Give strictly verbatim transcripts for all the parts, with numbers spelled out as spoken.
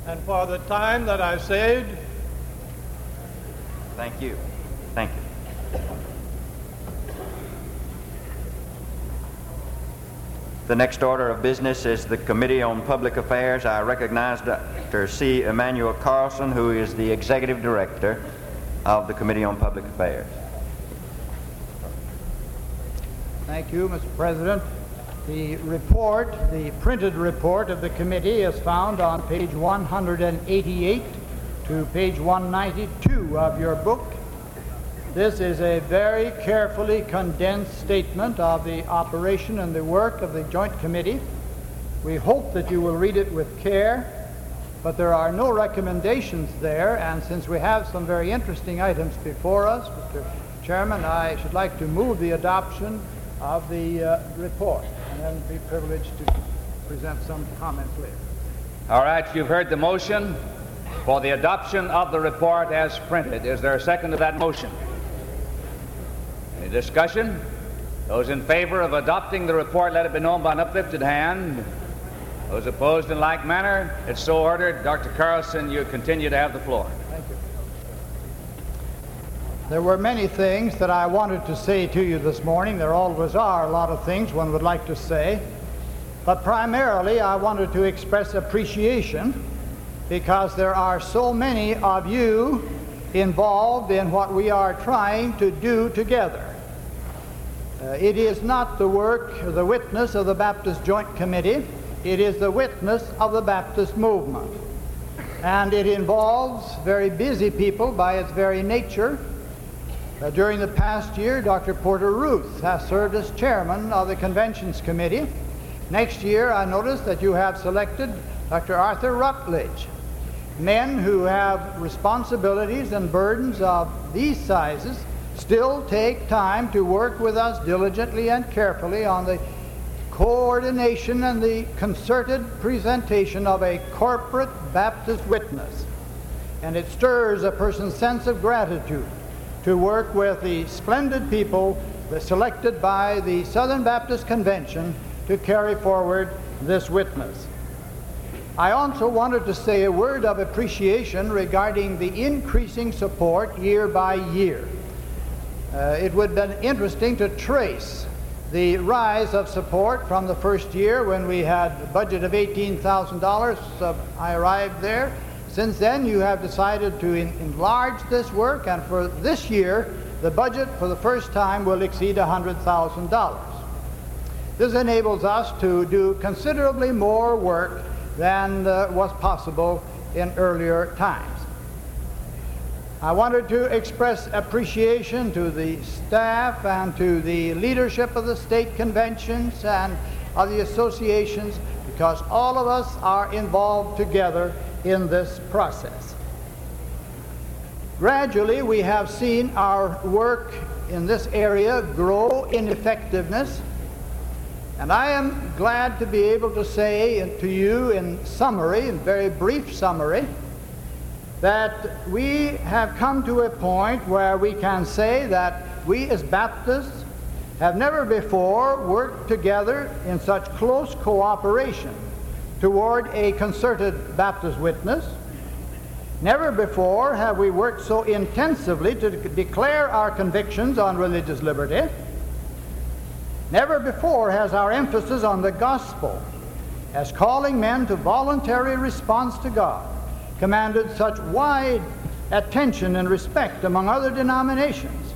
and for the time that I saved. Thank you. Thank you. The next order of business is the Committee on Public Affairs. I recognize Doctor C. Emanuel Carlson, who is the Executive Director of the Committee on Public Affairs. Thank you, Mister President. The report, the printed report of the committee is found on page one hundred eighty-eight to page one ninety-two of your book. This is a very carefully condensed statement of the operation and the work of the Joint Committee. We hope that you will read it with care, but there are no recommendations there, and since we have some very interesting items before us, Mister Chairman, I should like to move the adoption of the uh, report, and then be privileged to present some comments later. All right, you've heard the motion for the adoption of the report as printed. Is there a second to that motion? Any discussion? Those in favor of adopting the report, let it be known by an uplifted hand. Those opposed in like manner, it's so ordered. Doctor Carlson, you continue to have the floor. Thank you. There were many things that I wanted to say to you this morning. There always are a lot of things one would like to say. But primarily, I wanted to express appreciation because there are so many of you involved in what we are trying to do together. Uh, it is not the work, the witness of the Baptist Joint Committee. It is the witness of the Baptist movement. And it involves very busy people by its very nature. Uh, during the past year, Doctor Porter Ruth has served as chairman of the Conventions Committee. Next year, I noticed that you have selected Doctor Arthur Rutledge. Men who have responsibilities and burdens of these sizes still take time to work with us diligently and carefully on the coordination and the concerted presentation of a corporate Baptist witness. And it stirs a person's sense of gratitude to work with the splendid people selected by the Southern Baptist Convention to carry forward this witness. I also wanted to say a word of appreciation regarding the increasing support year by year. Uh, it would have been interesting to trace the rise of support from the first year when we had a budget of eighteen thousand dollars. Uh, I arrived there. Since then, you have decided to en- enlarge this work, and for this year, the budget for the first time will exceed one hundred thousand dollars. This enables us to do considerably more work than uh, was possible in earlier times. I wanted to express appreciation to the staff and to the leadership of the state conventions and of the associations, because all of us are involved together in this process. Gradually, we have seen our work in this area grow in effectiveness, and I am glad to be able to say to you in summary, in very brief summary, that we have come to a point where we can say that we as Baptists have never before worked together in such close cooperation toward a concerted Baptist witness. Never before have we worked so intensively to declare our convictions on religious liberty. Never before has our emphasis on the gospel as calling men to voluntary response to God commanded such wide attention and respect among other denominations.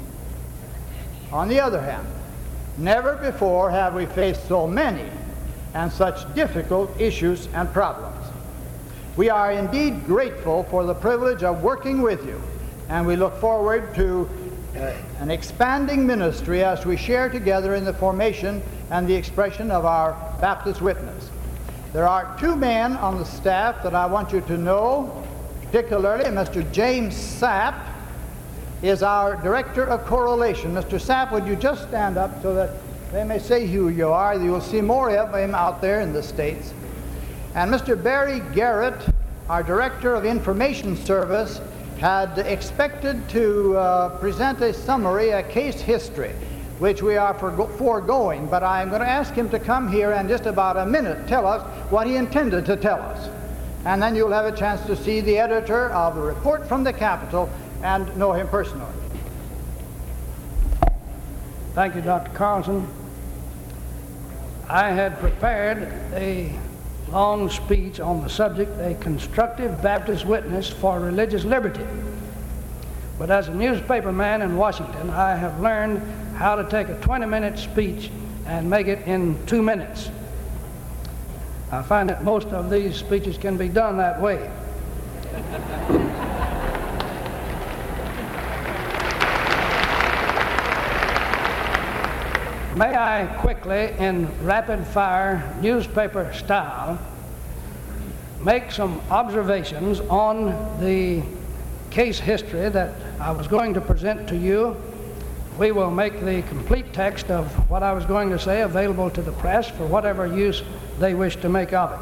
On the other hand, never before have we faced so many and such difficult issues and problems. We are indeed grateful for the privilege of working with you, and we look forward to uh, an expanding ministry as we share together in the formation and the expression of our Baptist witness. There are two men on the staff that I want you to know, particularly Mister James Sapp is our Director of Correlation. Mister Sapp, would you just stand up so that they may say who you are? You will see more of him out there in the States. And Mister Barry Garrett, our Director of Information Service, had expected to uh, present a summary, a case history, which we are forego- foregoing, but I'm going to ask him to come here and just about a minute tell us what he intended to tell us. and then you'll have a chance to see the editor of the report from the Capitol and know him personally. Thank you, Doctor Carlson. I had prepared a long speech on the subject, A Constructive Baptist Witness for Religious Liberty. But as a newspaper man in Washington, I have learned how to take a twenty-minute speech and make it in two minutes. I find that most of these speeches can be done that way. May I quickly, in rapid-fire newspaper style, make some observations on the case history that I was going to present to you. We will make the complete text of what I was going to say available to the press for whatever use they wish to make of it.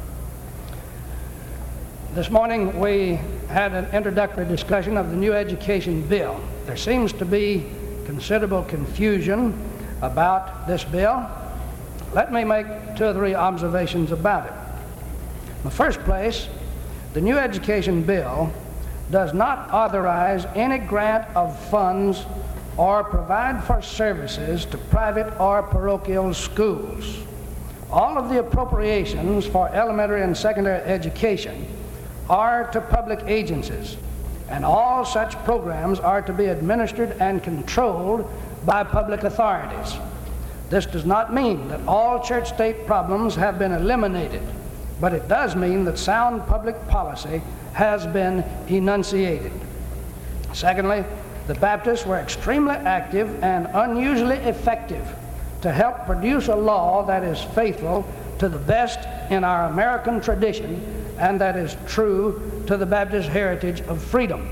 This morning we had an introductory discussion of the new education bill. There seems to be considerable confusion about this bill. Let me make two or three observations about it. In the first place, the new education bill does not authorize any grant of funds or provide for services to private or parochial schools. All of the appropriations for elementary and secondary education are to public agencies, and all such programs are to be administered and controlled by public authorities. This does not mean that all church-state problems have been eliminated, but it does mean that sound public policy has been enunciated. Secondly, the Baptists were extremely active and unusually effective to help produce a law that is faithful to the best in our American tradition and that is true to the Baptist heritage of freedom.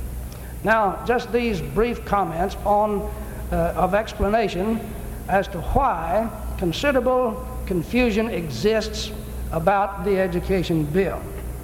Now, just these brief comments on uh, of explanation as to why considerable confusion exists about the education bill.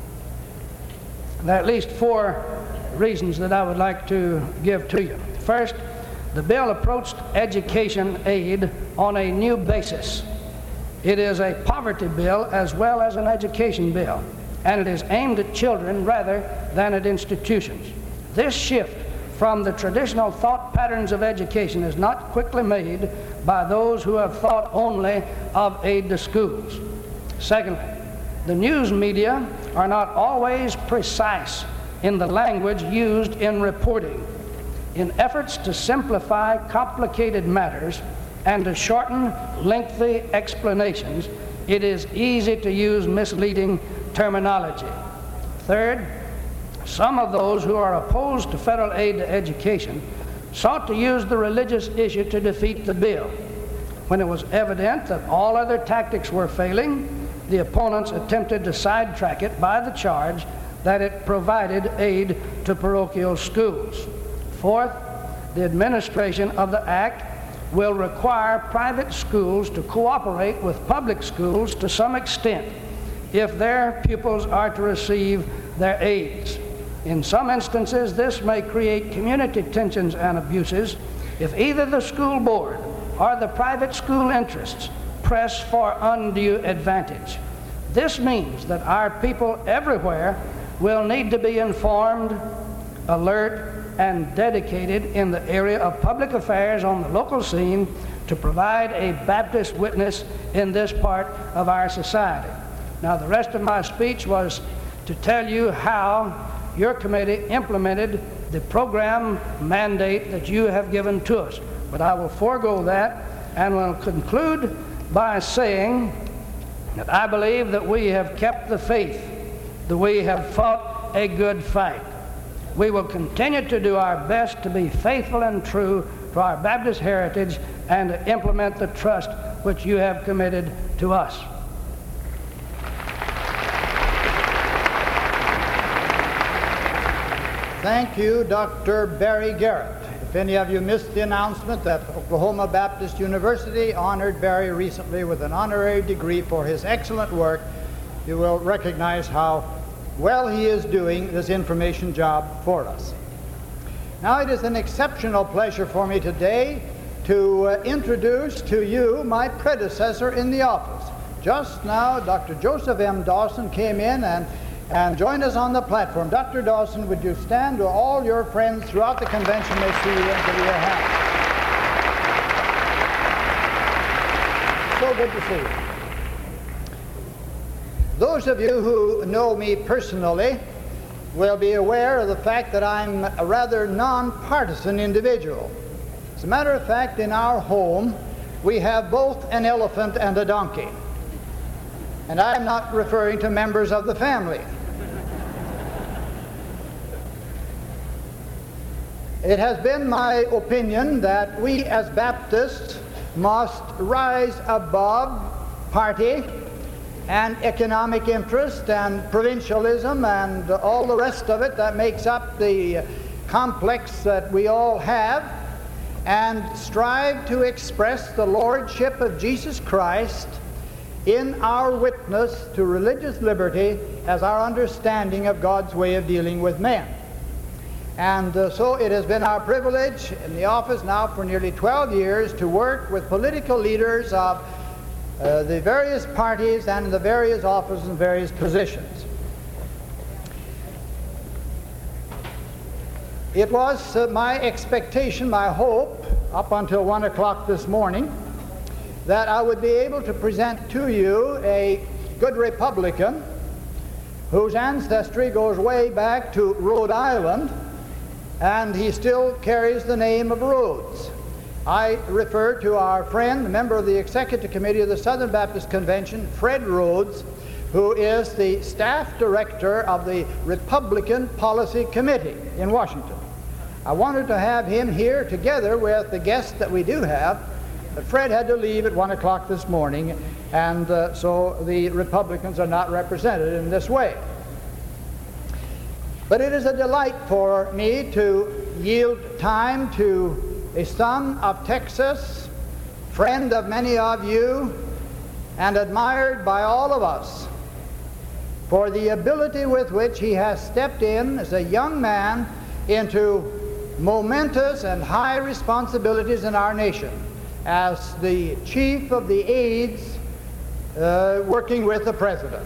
There are at least four reasons that I would like to give to you. First, the bill approached education aid on a new basis. It is a poverty bill as well as an education bill, and it is aimed at children rather than at institutions. This shift from the traditional thought patterns of education is not quickly made by those who have thought only of aid to schools. Secondly, the news media are not always precise in the language used in reporting. In efforts to simplify complicated matters and to shorten lengthy explanations, it is easy to use misleading terminology. Third, some of those who are opposed to federal aid to education sought to use the religious issue to defeat the bill. When it was evident that all other tactics were failing, the opponents attempted to sidetrack it by the charge that it provided aid to parochial schools. Fourth, the administration of the act will require private schools to cooperate with public schools to some extent if their pupils are to receive their aids. In some instances, this may create community tensions and abuses if either the school board or the private school interests press for undue advantage. This means that our people everywhere will need to be informed, alert, and dedicated in the area of public affairs on the local scene to provide a Baptist witness in this part of our society. Now, the rest of my speech was to tell you how your committee implemented the program mandate that you have given to us. But I will forego that and will conclude by saying that I believe that we have kept the faith, that we have fought a good fight. We will continue to do our best to be faithful and true to our Baptist heritage and to implement the trust which you have committed to us. Thank you, Doctor Barry Garrett. If any of you missed the announcement that Oklahoma Baptist University honored Barry recently with an honorary degree for his excellent work, you will recognize how well he is doing this information job for us. Now, it is an exceptional pleasure for me today to uh, introduce to you my predecessor in the office. Just now, Doctor Joseph M. Dawson came in and and join us on the platform. Doctor Dawson, would you stand to all your friends throughout the convention may see you and give you a hand. So good to see you. Those of you who know me personally will be aware of the fact that I'm a rather non-partisan individual. As a matter of fact, in our home, we have both an elephant and a donkey. And I'm not referring to members of the family. It has been my opinion that we as Baptists must rise above party and economic interest and provincialism and all the rest of it that makes up the complex that we all have, and strive to express the lordship of Jesus Christ in our witness to religious liberty as our understanding of God's way of dealing with men. And uh, so it has been our privilege in the office now for nearly twelve years to work with political leaders of uh, the various parties and the various offices and various positions. It was uh, my expectation, my hope, up until one o'clock this morning, that I would be able to present to you a good Republican whose ancestry goes way back to Rhode Island, and he still carries the name of Rhodes. I refer to our friend, a member of the Executive Committee of the Southern Baptist Convention, Fred Rhodes, who is the staff director of the Republican Policy Committee in Washington. I wanted to have him here together with the guests that we do have, but Fred had to leave at one o'clock this morning, and uh, so the Republicans are not represented in this way. But it is a delight for me to yield time to a son of Texas, friend of many of you, and admired by all of us for the ability with which he has stepped in as a young man into momentous and high responsibilities in our nation as the chief of the aides uh, working with the president.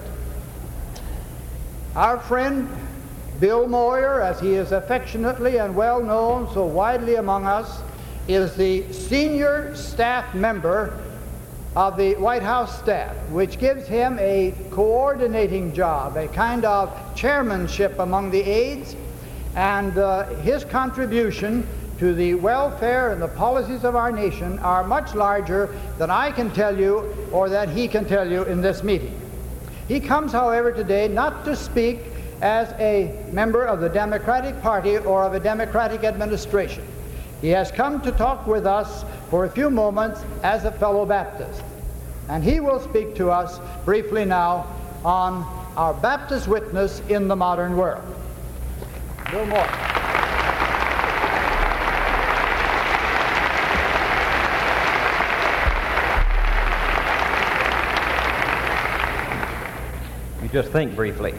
Our friend Bill Moyer, as he is affectionately and well known so widely among us, is the senior staff member of the White House staff, which gives him a coordinating job, a kind of chairmanship among the aides, and uh, his contribution to the welfare and the policies of our nation are much larger than I can tell you or that he can tell you in this meeting. He comes, however, today not to speak as a member of the Democratic Party or of a Democratic administration. He has come to talk with us for a few moments as a fellow Baptist. And he will speak to us briefly now on our Baptist witness in the modern world. Bill Moore. You just think briefly.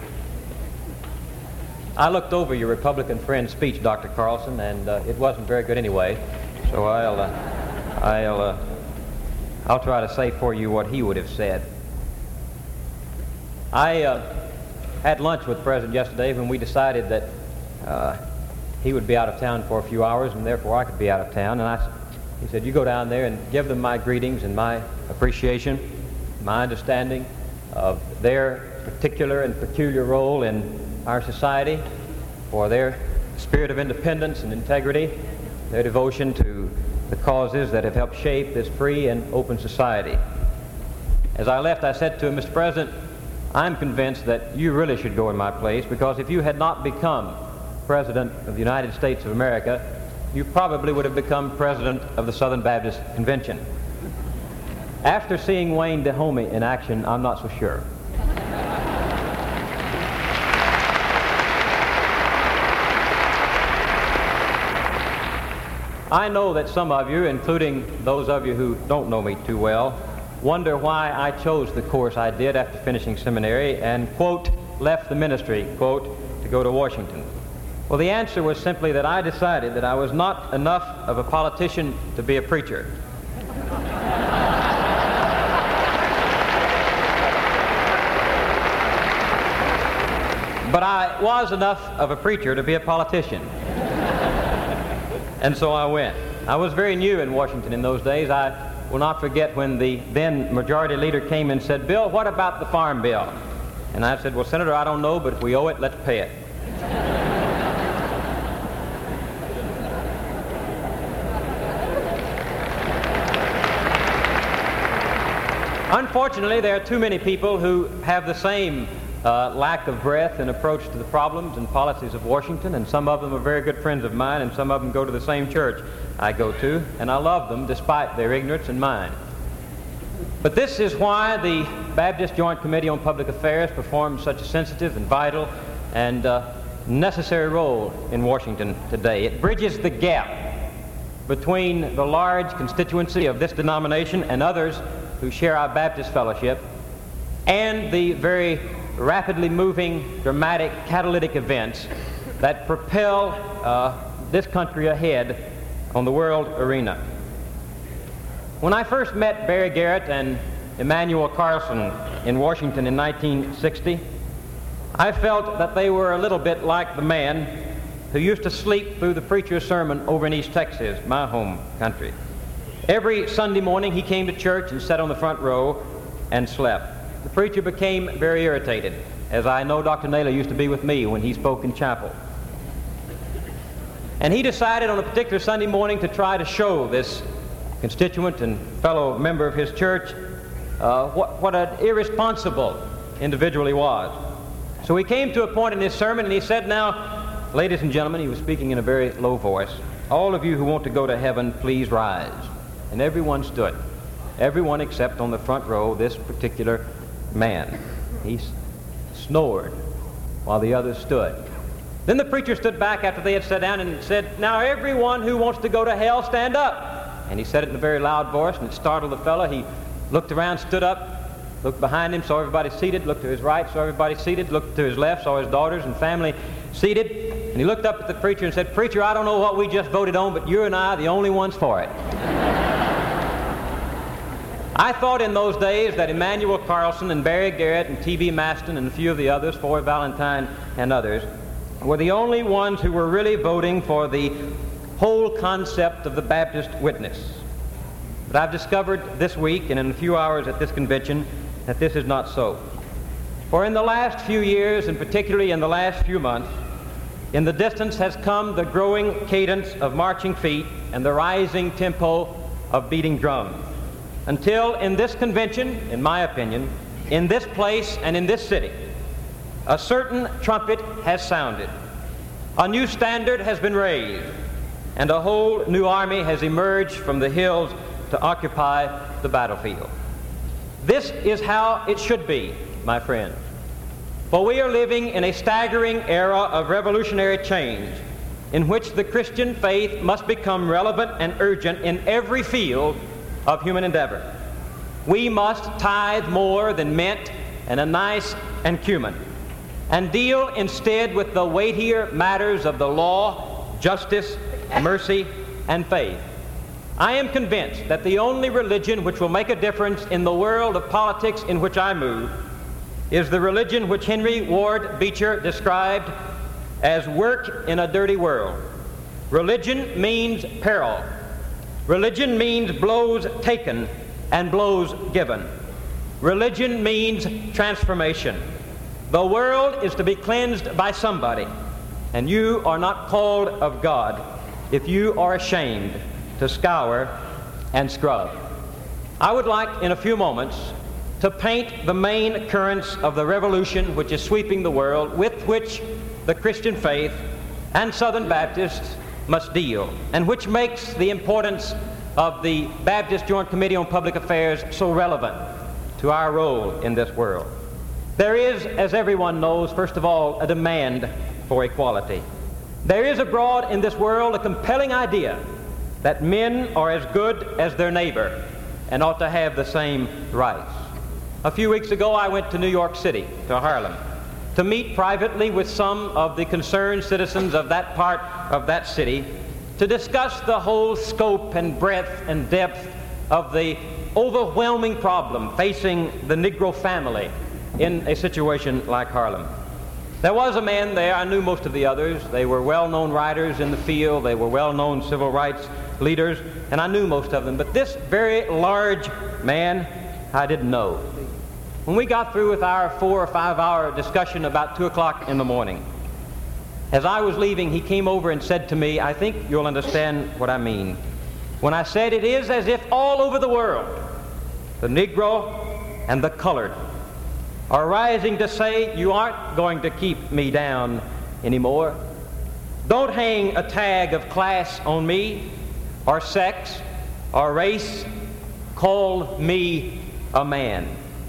I looked over your Republican friend's speech, Doctor Carlson, and uh, it wasn't very good anyway. So I'll, uh, I'll, uh, I'll try to say for you what he would have said. I uh, had lunch with the President yesterday when we decided that uh, he would be out of town for a few hours, and therefore I could be out of town. And I, he said, "You go down there and give them my greetings and my appreciation, my understanding of their particular and peculiar role in our society, for their spirit of independence and integrity, their devotion to the causes that have helped shape this free and open society." As I left, I said to him, "Mister President, I'm convinced that you really should go in my place, because if you had not become President of the United States of America, you probably would have become President of the Southern Baptist Convention." After seeing Wayne Dahomey in action, I'm not so sure. I know that some of you, including those of you who don't know me too well, wonder why I chose the course I did after finishing seminary and, quote, left the ministry, quote, to go to Washington. Well, the answer was simply that I decided that I was not enough of a politician to be a preacher. But I was enough of a preacher to be a politician. And so I went. I was very new in Washington in those days. I will not forget when the then majority leader came and said, "Bill, what about the farm bill?" And I said, "Well, Senator, I don't know, but if we owe it, let's pay it." Unfortunately, there are too many people who have the same uh, lack of breadth and approach to the problems and policies of Washington, and some of them are very good friends of mine, and some of them go to the same church I go to, and I love them despite their ignorance and mine. But this is why the Baptist Joint Committee on Public Affairs performs such a sensitive and vital and uh, necessary role in Washington today. It bridges the gap between the large constituency of this denomination and others who share our Baptist fellowship, and the very rapidly moving, dramatic, catalytic events that propel uh, this country ahead on the world arena. When I first met Barry Garrett and Emanuel Carlson in Washington in nineteen sixty, I felt that they were a little bit like the man who used to sleep through the preacher's sermon over in East Texas, my home country. Every Sunday morning he came to church and sat on the front row and slept. The preacher became very irritated, as I know Doctor Naylor used to be with me when he spoke in chapel. And he decided on a particular Sunday morning to try to show this constituent and fellow member of his church uh, what, what an irresponsible individual he was. So he came to a point in his sermon and he said, "Now, ladies and gentlemen," he was speaking in a very low voice, "all of you who want to go to heaven, please rise." And everyone stood. Everyone except on the front row, this particular man. He s- snored while the others stood. Then the preacher stood back after they had sat down and said, "Now everyone who wants to go to hell, stand up." And he said it in a very loud voice, and it startled the fellow. He looked around, stood up, looked behind him, saw everybody seated, looked to his right, saw everybody seated, looked to his left, saw his daughters and family seated, and he looked up at the preacher and said, "Preacher, I don't know what we just voted on, but you and I are the only ones for it." I thought in those days that Emanuel Carlson and Barry Garrett and T B Maston and a few of the others, Foy Valentine and others, were the only ones who were really voting for the whole concept of the Baptist witness. But I've discovered this week and in a few hours at this convention that this is not so. For in the last few years, and particularly in the last few months, in the distance has come the growing cadence of marching feet and the rising tempo of beating drums. Until in this convention, in my opinion, in this place and in this city, a certain trumpet has sounded, a new standard has been raised, and a whole new army has emerged from the hills to occupy the battlefield. This is how it should be, my friends. For we are living in a staggering era of revolutionary change in which the Christian faith must become relevant and urgent in every field of human endeavor. We must tithe more than mint and anise and cumin, and deal instead with the weightier matters of the law, justice, mercy, and faith. I am convinced that the only religion which will make a difference in the world of politics in which I move is the religion which Henry Ward Beecher described as work in a dirty world. Religion means peril. Religion means blows taken and blows given. Religion means transformation. The world is to be cleansed by somebody, and you are not called of God if you are ashamed to scour and scrub. I would like in a few moments to paint the main currents of the revolution which is sweeping the world, with which the Christian faith and Southern Baptists must deal, and which makes the importance of the Baptist Joint Committee on Public Affairs so relevant to our role in this world. There is, as everyone knows, first of all, a demand for equality. There is abroad in this world a compelling idea that men are as good as their neighbor and ought to have the same rights. A few weeks ago, I went to New York City, to Harlem, to meet privately with some of the concerned citizens of that part of that city to discuss the whole scope and breadth and depth of the overwhelming problem facing the Negro family in a situation like Harlem. There was a man there. I knew most of the others. They were well-known writers in the field. They were well-known civil rights leaders, and I knew most of them. But this very large man, I didn't know. When we got through with our four or five hour discussion about two o'clock in the morning, as I was leaving, he came over and said to me, I think you'll understand what I mean when I said it is as if all over the world, the Negro and the colored are rising to say, you aren't going to keep me down anymore. Don't hang a tag of class on me, or sex, or race. Call me a man.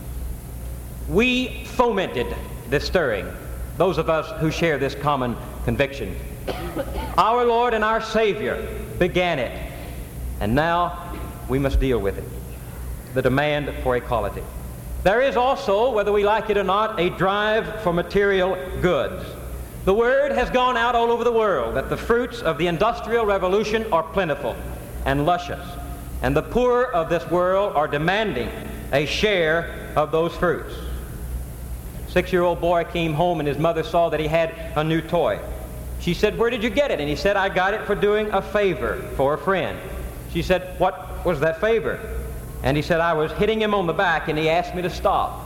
We fomented this stirring, those of us who share this common conviction. Our Lord and our Savior began it, and now we must deal with it, the demand for equality. There is also, whether we like it or not, a drive for material goods. The word has gone out all over the world that the fruits of the Industrial Revolution are plentiful and luscious, and the poor of this world are demanding a share of those fruits. A six-year-old boy came home and his mother saw that he had a new toy. She said, where did you get it? And he said, I got it for doing a favor for a friend. She said, what was that favor? And he said, I was hitting him on the back and he asked me to stop.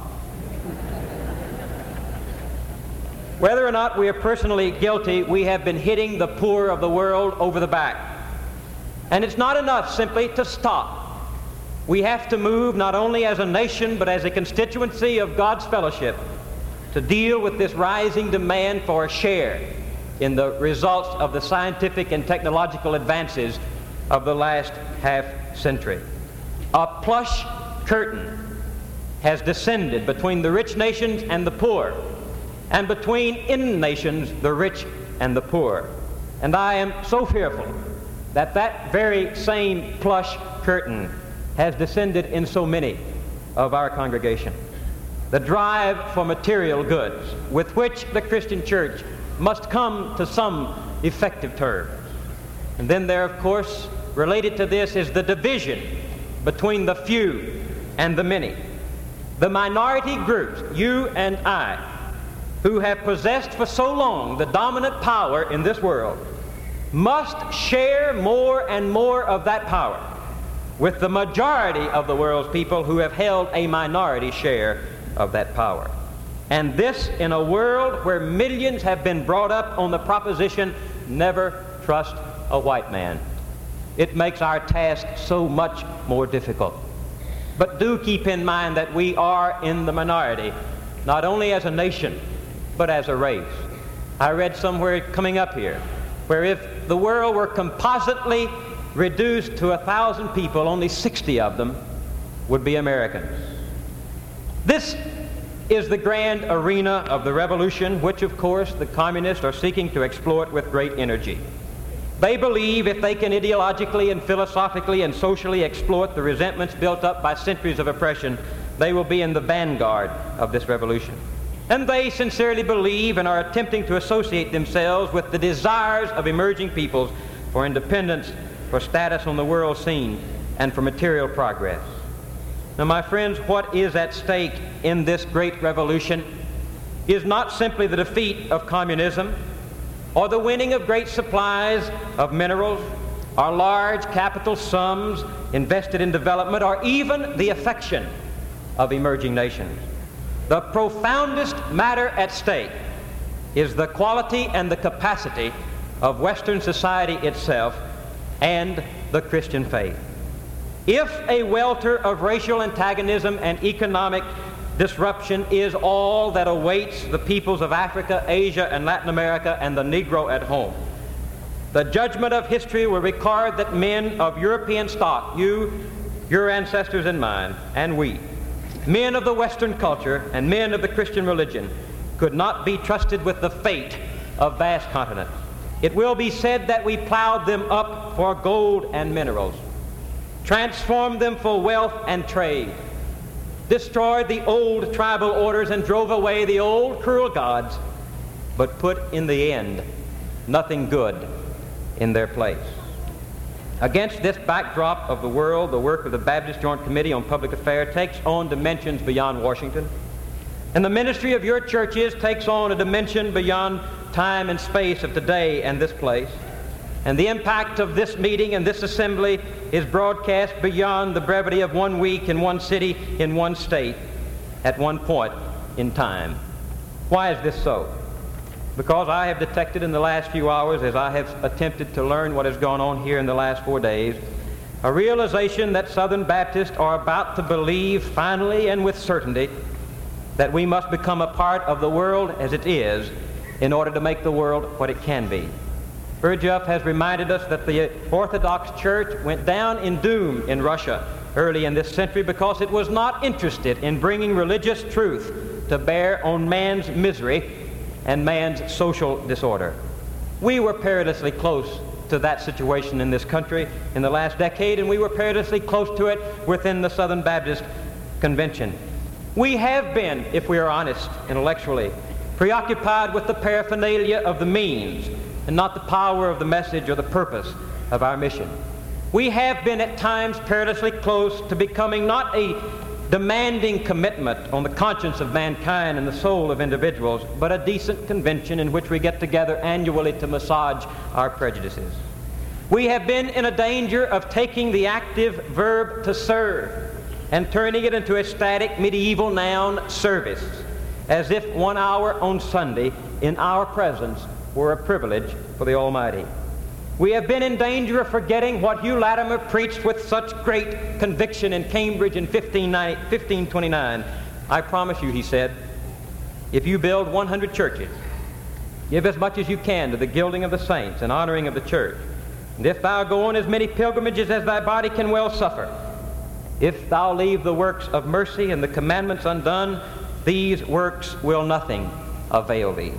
Whether or not we are personally guilty, we have been hitting the poor of the world over the back. And it's not enough simply to stop. We have to move not only as a nation but as a constituency of God's fellowship to deal with this rising demand for a share in the results of the scientific and technological advances of the last half century. A plush curtain has descended between the rich nations and the poor, and between in nations the rich and the poor. And I am so fearful that that very same plush curtain has descended in so many of our congregation. The drive for material goods with which the Christian church must come to some effective terms. And then there, of course, related to this is the division between the few and the many. The minority groups, you and I, who have possessed for so long the dominant power in this world, must share more and more of that power with the majority of the world's people who have held a minority share of that power. And this in a world where millions have been brought up on the proposition, never trust a white man. It makes our task so much more difficult. But do keep in mind that we are in the minority, not only as a nation, but as a race. I read somewhere coming up here, where if the world were compositely reduced to a thousand people, only sixty of them would be Americans. This is the grand arena of the revolution, which of course the communists are seeking to exploit with great energy. They believe if they can ideologically and philosophically and socially exploit the resentments built up by centuries of oppression, they will be in the vanguard of this revolution. And they sincerely believe and are attempting to associate themselves with the desires of emerging peoples for independence, for status on the world scene, and for material progress. Now, my friends, what is at stake in this great revolution is not simply the defeat of communism or the winning of great supplies of minerals or large capital sums invested in development or even the affection of emerging nations. The profoundest matter at stake is the quality and the capacity of Western society itself and the Christian faith. If a welter of racial antagonism and economic disruption is all that awaits the peoples of Africa, Asia, and Latin America, and the Negro at home, the judgment of history will record that men of European stock, you, your ancestors and mine, and we, men of the Western culture and men of the Christian religion, could not be trusted with the fate of vast continents. It will be said that we plowed them up for gold and minerals, transformed them for wealth and trade, destroyed the old tribal orders and drove away the old cruel gods, but put in the end nothing good in their place. Against this backdrop of the world, the work of the Baptist Joint Committee on Public Affairs takes on dimensions beyond Washington. And the ministry of your churches takes on a dimension beyond time and space of today and this place. And the impact of this meeting and this assembly is broadcast beyond the brevity of one week in one city, in one state, at one point in time. Why is this so? Because I have detected in the last few hours, as I have attempted to learn what has gone on here in the last four days, a realization that Southern Baptists are about to believe finally and with certainty that we must become a part of the world as it is in order to make the world what it can be. Burdjoff has reminded us that the Orthodox Church went down in doom in Russia early in this century because it was not interested in bringing religious truth to bear on man's misery and man's social disorder. We were perilously close to that situation in this country in the last decade, and we were perilously close to it within the Southern Baptist Convention. We have been, if we are honest intellectually, preoccupied with the paraphernalia of the means and not the power of the message or the purpose of our mission. We have been at times perilously close to becoming not a demanding commitment on the conscience of mankind and the soul of individuals, but a decent convention in which we get together annually to massage our prejudices. We have been in a danger of taking the active verb to serve and turning it into a static medieval noun, service, as if one hour on Sunday in our presence were a privilege for the Almighty. We have been in danger of forgetting what Hugh Latimer preached with such great conviction in Cambridge in fifteen twenty-nine. I promise you, he said, if you build one hundred churches, give as much as you can to the gilding of the saints and honoring of the church, and if thou go on as many pilgrimages as thy body can well suffer, if thou leave the works of mercy and the commandments undone, these works will nothing avail thee.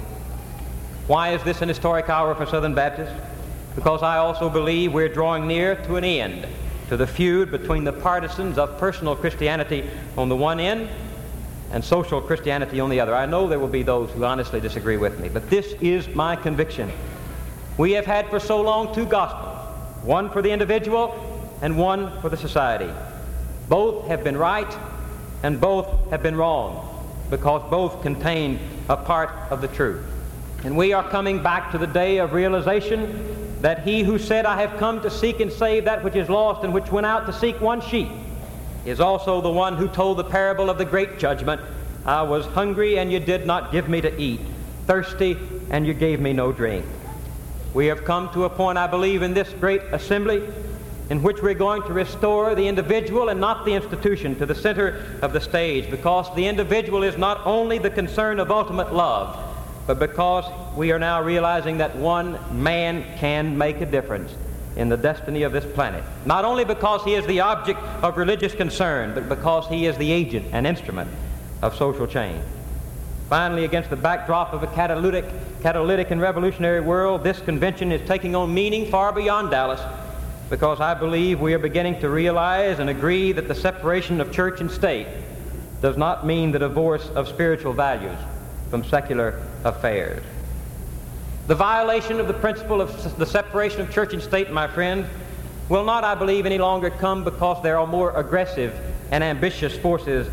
Why is this an historic hour for Southern Baptists? Because I also believe we're drawing near to an end to the feud between the partisans of personal Christianity on the one end and social Christianity on the other. I know there will be those who honestly disagree with me, but this is my conviction. We have had for so long two gospels, one for the individual and one for the society. Both have been right and both have been wrong because both contain a part of the truth. And we are coming back to the day of realization that he who said, I have come to seek and save that which is lost and which went out to seek one sheep, is also the one who told the parable of the great judgment. I was hungry and you did not give me to eat, thirsty and you gave me no drink. We have come to a point, I believe, in this great assembly in which we're going to restore the individual and not the institution to the center of the stage, because the individual is not only the concern of ultimate love, but because we are now realizing that one man can make a difference in the destiny of this planet. Not only because he is the object of religious concern, but because he is the agent and instrument of social change. Finally, against the backdrop of a catalytic, catalytic and revolutionary world, this convention is taking on meaning far beyond Dallas, because I believe we are beginning to realize and agree that the separation of church and state does not mean the divorce of spiritual values from secular affairs. The violation of the principle of the separation of church and state, my friends, will not, I believe, any longer come because there are more aggressive and ambitious forces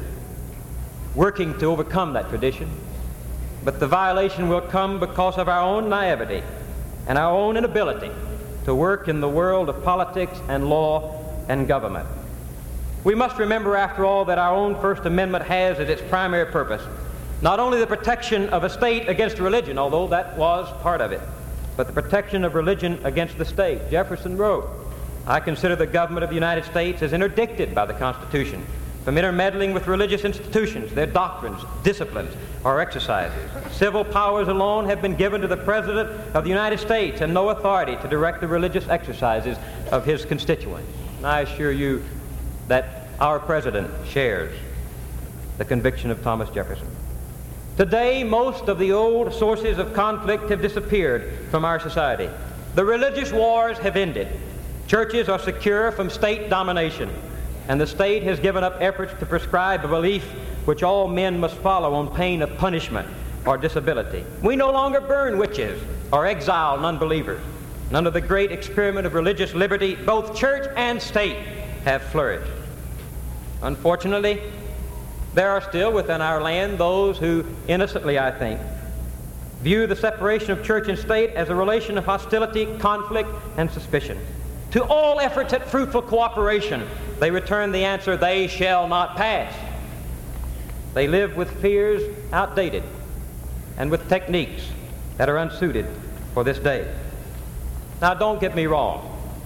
working to overcome that tradition. But the violation will come because of our own naivety and our own inability to work in the world of politics and law and government. We must remember, after all, that our own First Amendment has as its primary purpose not only the protection of a state against religion, although that was part of it, but the protection of religion against the state. Jefferson wrote, I consider the government of the United States as interdicted by the Constitution from intermeddling with religious institutions, their doctrines, disciplines, or exercises. Civil powers alone have been given to the President of the United States and no authority to direct the religious exercises of his constituents. And I assure you that our President shares the conviction of Thomas Jefferson. Today, most of the old sources of conflict have disappeared from our society. The religious wars have ended. Churches are secure from state domination, and the state has given up efforts to prescribe a belief which all men must follow on pain of punishment or disability. We no longer burn witches or exile non-believers. And under the great experiment of religious liberty, both church and state have flourished. Unfortunately, There are still within our land those who, innocently I think, view the separation of church and state as a relation of hostility, conflict, and suspicion. To all efforts at fruitful cooperation, they return the answer, "They shall not pass." They live with fears outdated and with techniques that are unsuited for this day. Now, don't get me wrong.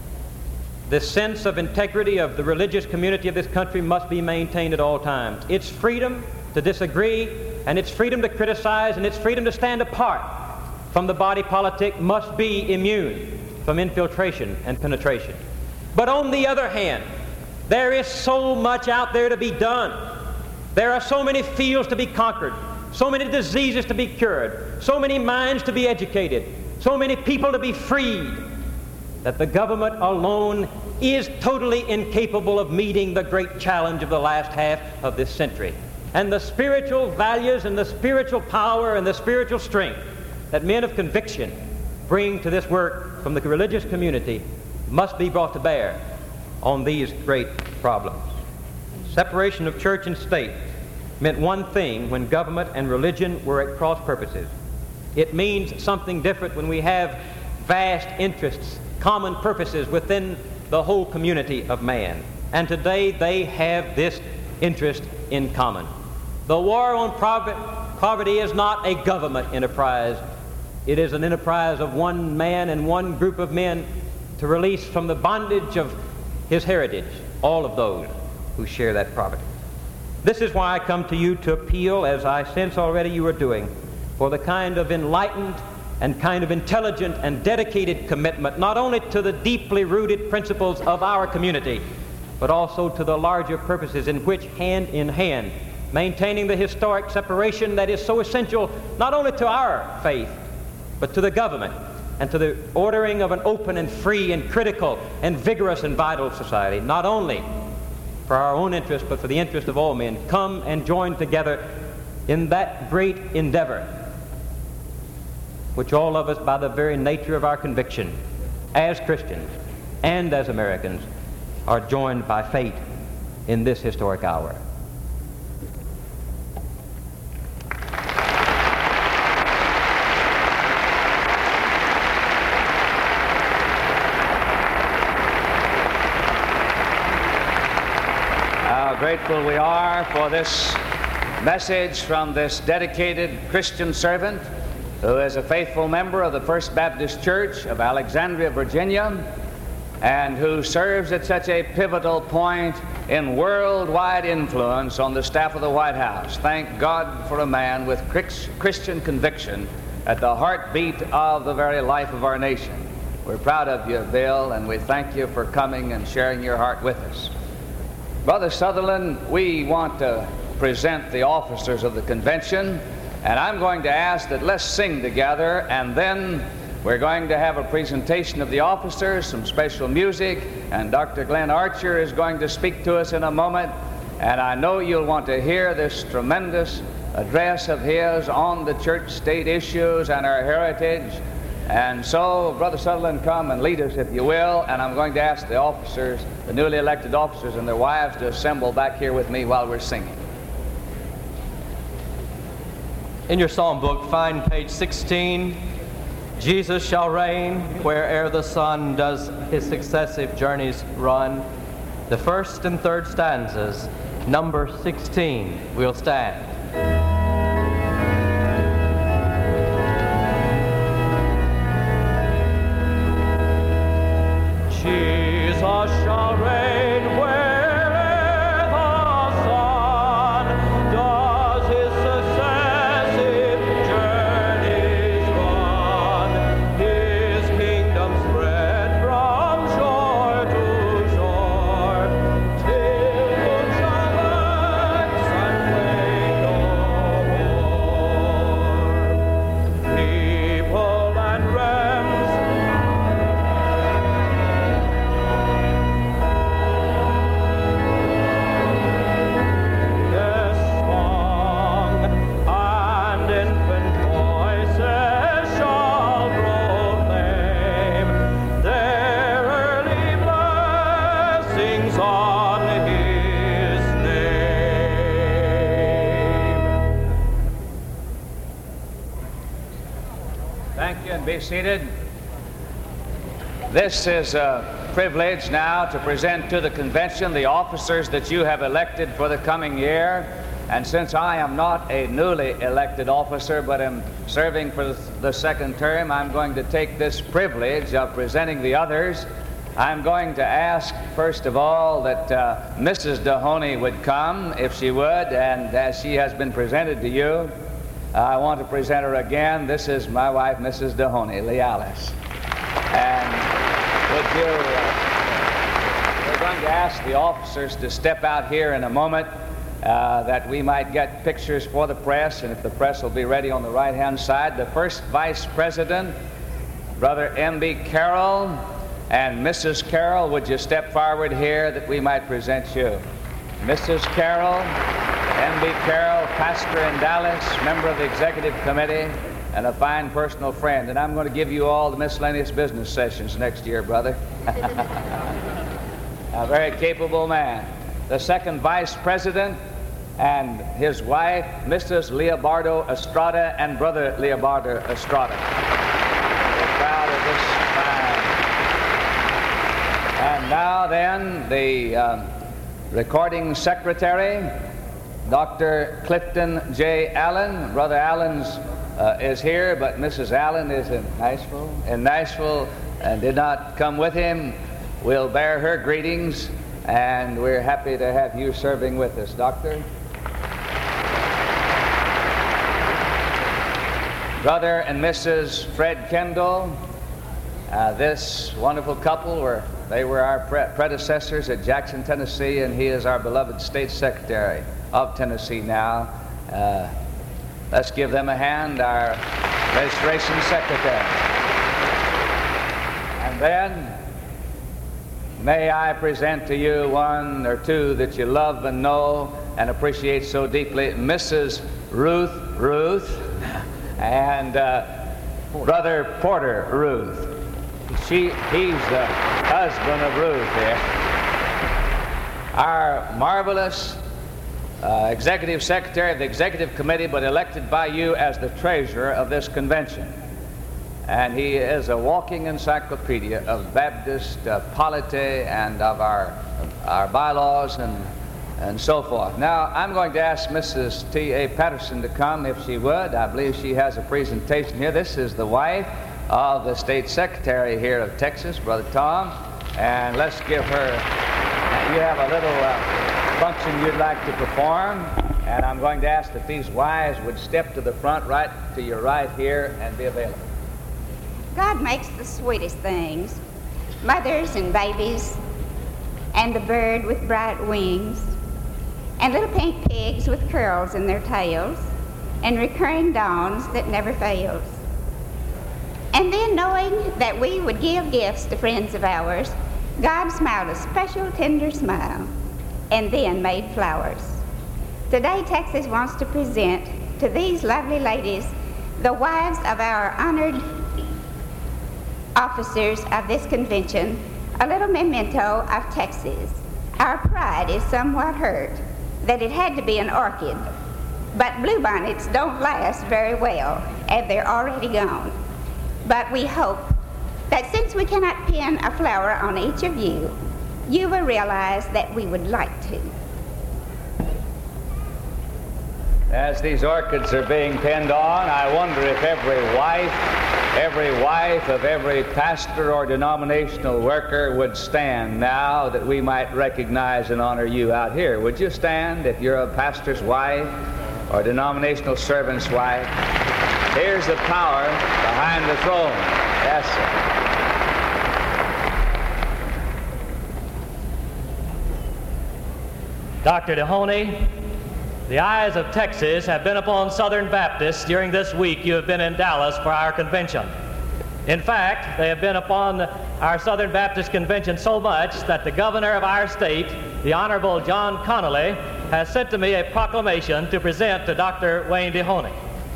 The sense of integrity of the religious community of this country must be maintained at all times. Its freedom to disagree, and its freedom to criticize, and its freedom to stand apart from the body politic must be immune from infiltration and penetration. But on the other hand, there is so much out there to be done. There are so many fields to be conquered, so many diseases to be cured, so many minds to be educated, so many people to be freed, that the government alone is totally incapable of meeting the great challenge of the last half of this century. And the spiritual values and the spiritual power and the spiritual strength that men of conviction bring to this work from the religious community must be brought to bear on these great problems. Separation of church and state meant one thing when government and religion were at cross purposes. It means something different when we have vast interests, common purposes within the whole community of man. And today they have this interest in common. The war on poverty is not a government enterprise. It is an enterprise of one man and one group of men to release from the bondage of his heritage all of those who share that poverty. This is why I come to you to appeal, as I sense already you are doing, for the kind of enlightened and kind of intelligent and dedicated commitment, not only to the deeply rooted principles of our community, but also to the larger purposes in which, hand in hand, maintaining the historic separation that is so essential not only to our faith, but to the government and to the ordering of an open and free and critical and vigorous and vital society, not only for our own interest, but for the interest of all men, come and join together in that great endeavor which all of us, by the very nature of our conviction as Christians and as Americans, are joined by fate in this historic hour. How grateful we are for this message from this dedicated Christian servant who is a faithful member of the First Baptist Church of Alexandria, Virginia, and who serves at such a pivotal point in worldwide influence on the staff of the White House. Thank God for a man with Christian conviction at the heartbeat of the very life of our nation. We're proud of you, Bill, and we thank you for coming and sharing your heart with us. Brother Sutherland, we want to present the officers of the convention, and I'm going to ask that let's sing together, and then we're going to have a presentation of the officers, some special music, and Doctor Glenn Archer is going to speak to us in a moment, and I know you'll want to hear this tremendous address of his on the church-state issues and our heritage. And so, Brother Sutherland, come and lead us, if you will, and I'm going to ask the officers, the newly elected officers and their wives, to assemble back here with me while we're singing. In your psalm book, find page sixteen. Jesus shall reign where'er the sun does his successive journeys run. The first and third stanzas, number sixteen. We'll stand. Jesus shall reign where'er the sun does his successive journeys run. His kingdom spread from shore to shore, till moon shall wax and wane no more. People and realms on his name. Be seated. This is a privilege now to present to the convention the officers that you have elected for the coming year. And since I am not a newly elected officer but am serving for the second term, I'm going to take this privilege of presenting the others. I'm going to ask, first of all, that uh, Missus Dohoney would come, if she would, and as she has been presented to you, I want to present her again. This is my wife, Missus Dohoney, Lealis. And would you, uh, we're going to ask the officers to step out here in a moment uh, that we might get pictures for the press, and if the press will be ready on the right-hand side. The first Vice President, Brother M B Carroll, and Missus Carroll, would you step forward here that we might present you? Missus Carroll, M B Carroll, pastor in Dallas, member of the executive committee, and a fine personal friend. And I'm going to give you all the miscellaneous business sessions next year, brother. A very capable man. The second Vice President and his wife, Missus Leobardo Estrada, and Brother Leobardo Estrada. We're proud of this fine. And now then, the um, recording secretary, Doctor Clifton J. Allen. Brother Allen's uh, is here, but Missus Allen is in Nashville, in Nashville, and did not come with him. We'll bear her greetings, and we're happy to have you serving with us, Doctor. Brother and Missus Fred Kendall. Uh, this wonderful couple were they were our pre- predecessors at Jackson, Tennessee, and he is our beloved State Secretary of Tennessee now. Uh, let's give them a hand, our Registration Secretary. And then, may I present to you one or two that you love and know and appreciate so deeply, Missus Ruth Ruth and uh, Brother Porter Ruth. She, he's the husband of Ruth here. Our marvelous uh, executive secretary of the executive committee, but elected by you as the treasurer of this convention. And he is a walking encyclopedia of Baptist uh, polity and of our, our bylaws and, and so forth. Now, I'm going to ask Missus T A Patterson to come, if she would. I believe she has a presentation here. This is the wife of the State Secretary here of Texas, Brother Tom, and let's give her, you have a little uh, function you'd like to perform, and I'm going to ask that these wives would step to the front, right to your right here, and be available. God makes the sweetest things, mothers and babies, and the bird with bright wings, and little pink pigs with curls in their tails, and recurring dawns that never fails. And then, knowing that we would give gifts to friends of ours, God smiled a special, tender smile, and then made flowers. Today, Texas wants to present to these lovely ladies, the wives of our honored officers of this convention, a little memento of Texas. Our pride is somewhat hurt that it had to be an orchid, but bluebonnets don't last very well, and they're already gone. But we hope that since we cannot pin a flower on each of you, you will realize that we would like to. As these orchids are being pinned on, I wonder if every wife, every wife of every pastor or denominational worker would stand now that we might recognize and honor you out here. Would you stand if you're a pastor's wife or denominational servant's wife? Here's the power behind the throne. Yes, sir. Doctor Dohoney, the eyes of Texas have been upon Southern Baptists during this week you have been in Dallas for our convention. In fact, they have been upon our Southern Baptist Convention so much that the governor of our state, the Honorable John Connolly, has sent to me a proclamation to present to Doctor Wayne Dohoney.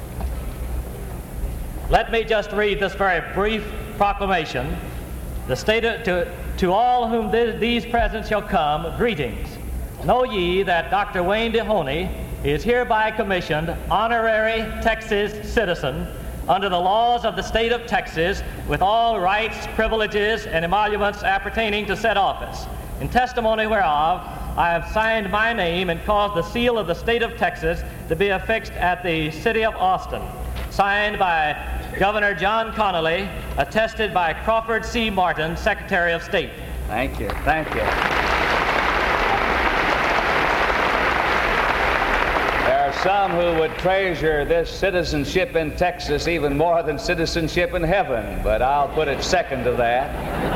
Let me just read this very brief proclamation. The state of, to, to all whom th- these presents shall come, greetings. Know ye that Doctor Wayne Dohoney is hereby commissioned honorary Texas citizen under the laws of the state of Texas, with all rights, privileges, and emoluments appertaining to said office. In testimony whereof, I have signed my name and caused the seal of the state of Texas to be affixed at the city of Austin. Signed by Governor John Connolly, attested by Crawford C. Martin, Secretary of State. Thank you. Thank you. There are some who would treasure this citizenship in Texas even more than citizenship in heaven, but I'll put it second to that.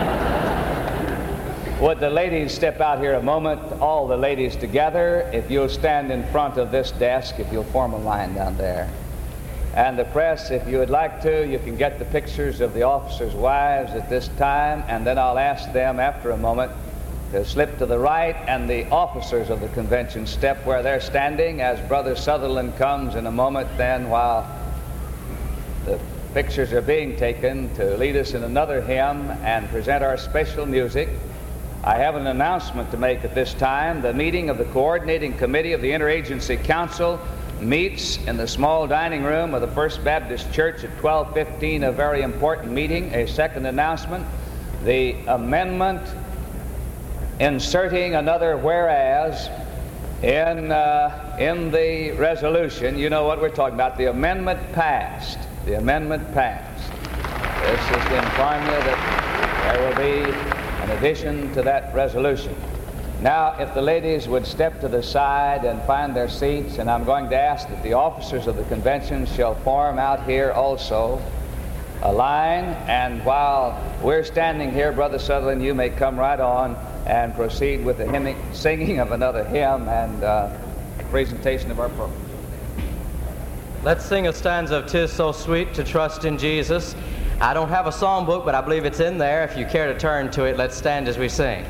Would the ladies step out here a moment, all the ladies together? If you'll stand in front of this desk, if you'll form a line down there. And the press, if you would like to, you can get the pictures of the officers' wives at this time, and then I'll ask them after a moment to slip to the right, and the officers of the convention step where they're standing as Brother Sutherland comes in a moment then while the pictures are being taken to lead us in another hymn and present our special music. I have an announcement to make at this time. The meeting of the Coordinating Committee of the Interagency Council meets in the small dining room of the First Baptist Church at twelve fifteen, a very important meeting. A second announcement, the amendment inserting another whereas in, uh, in the resolution. You know what we're talking about. The amendment passed. The amendment passed. This is to inform you that there will be an addition to that resolution. Now, if the ladies would step to the side and find their seats, and I'm going to ask that the officers of the convention shall form out here also a line, and while we're standing here, Brother Sutherland, you may come right on and proceed with the hymning, singing of another hymn and uh, presentation of our program. Let's sing a stanza of "'Tis So Sweet to Trust in Jesus." I don't have a song book, but I believe it's in there. If you care to turn to it, let's stand as we sing.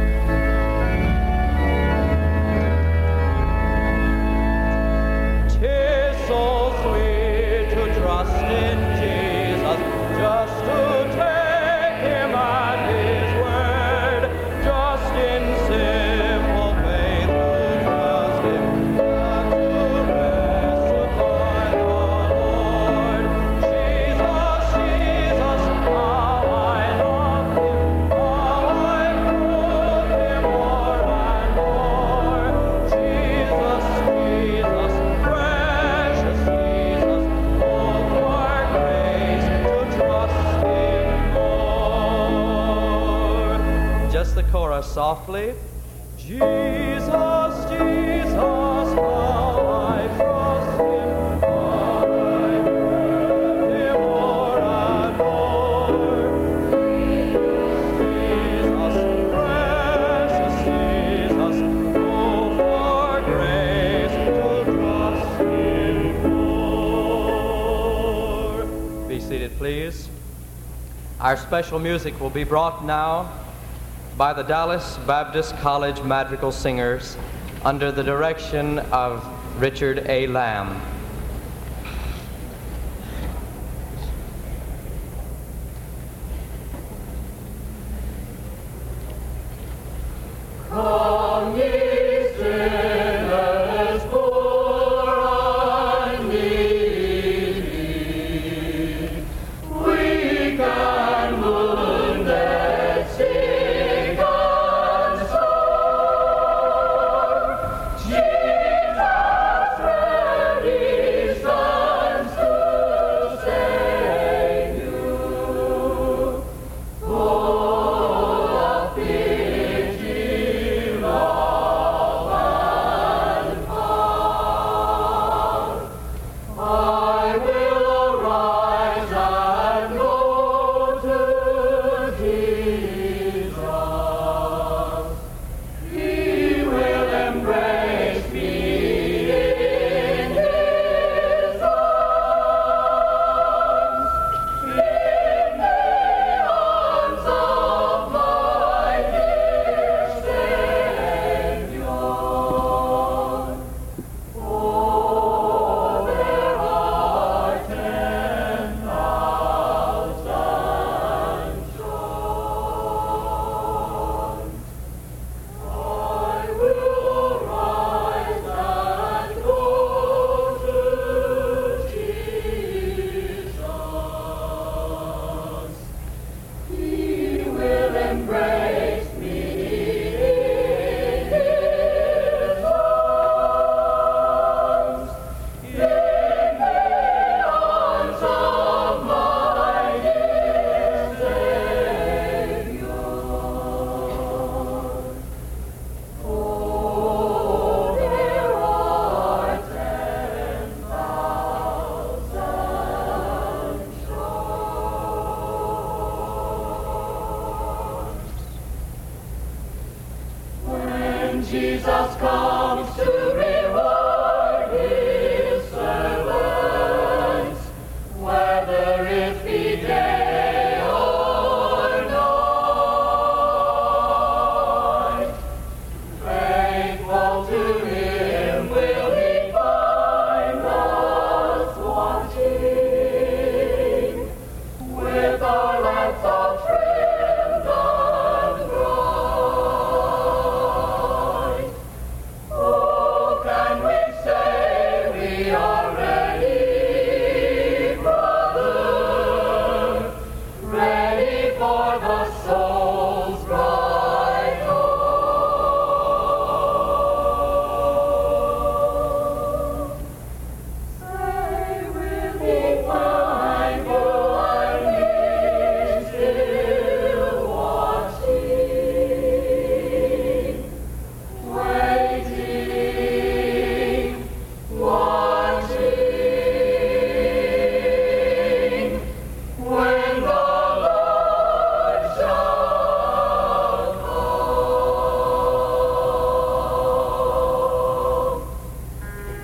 So sweet to trust in Jesus, just to take him at his word, just in simple faith to trust him, not to rest upon the Lord. Jesus, Jesus, how I love him, how I prove him more and more. Jesus, Jesus, precious Jesus, oh, for grace to trust him more. Just the chorus softly. Jesus, Jesus, how I trust him, how I prove him more and more. Jesus, precious Jesus, oh, for grace to trust him more. Be seated, please. Our special music will be brought now by the Dallas Baptist College Madrigal Singers under the direction of Richard A. Lamb. Come ye sinners, poor and needy, weak and wounded, sick and sore. Jesus ready stands to save you. Full of pity, Lord. Jesus comes to reward his servants, whether it be day or night. Faithful to him will he find us watching, with our lamps all trimmed and bright. Oh, can we say we are ready, brother, ready for the soul's bright hope? Say, will he find you and me still watching, waiting, watching, when the Lord shall come?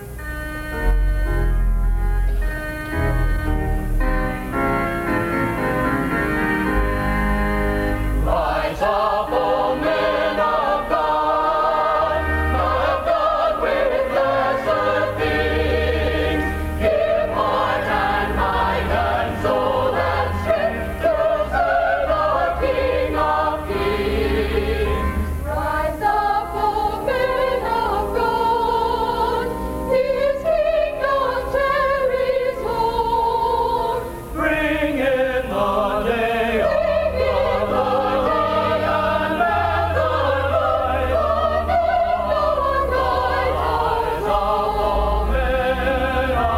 Rise up, O men of God, of God with lesser things. Give heart and mind and soul and strength to serve our King of Kings. Rise up, O men of God, His kingdom tarries on. Bring in the day of the Lord, and let the light of the Lord rise up, O men of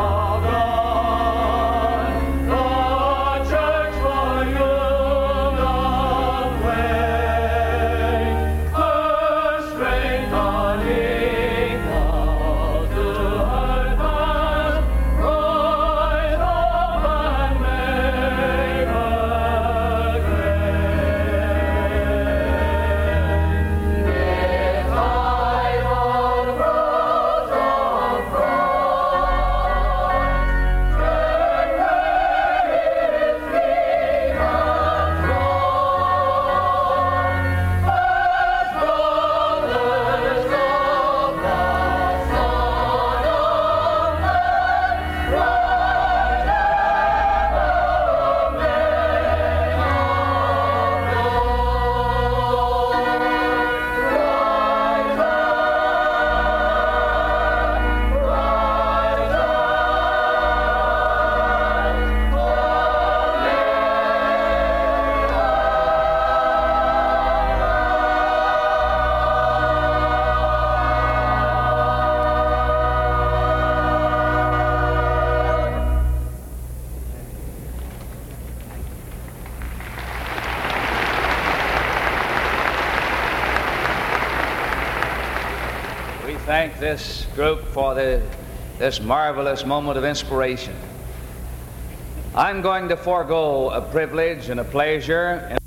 God. The church volume of way, her strength unequal to her task, rise up and make her great. If I on rose of Christ, turn where his kingdom strong, as brothers of the Son of Man, rise ever, O men of We thank this group for the, this marvelous moment of inspiration. I'm going to forego a privilege and a pleasure.